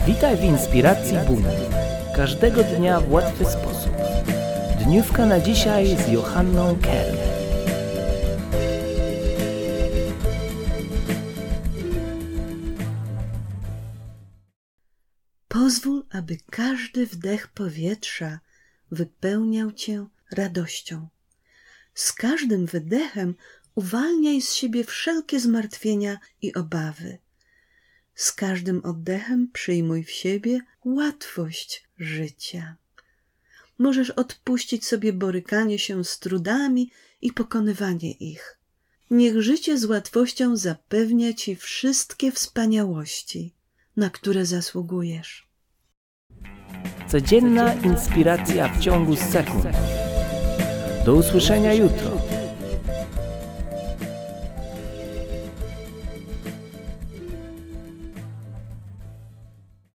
Witaj w Inspiracji Buna. Każdego dnia w łatwy sposób. Dniówka na dzisiaj z Johanną Kerr. Pozwól, aby każdy wdech powietrza wypełniał cię radością. Z każdym wydechem uwalniaj z siebie wszelkie zmartwienia i obawy. Z każdym oddechem przyjmuj w siebie łatwość życia. Możesz odpuścić sobie borykanie się z trudami i pokonywanie ich. Niech życie z łatwością zapewnia ci wszystkie wspaniałości, na które zasługujesz. Codzienna inspiracja w ciągu sekund. Do usłyszenia jutro.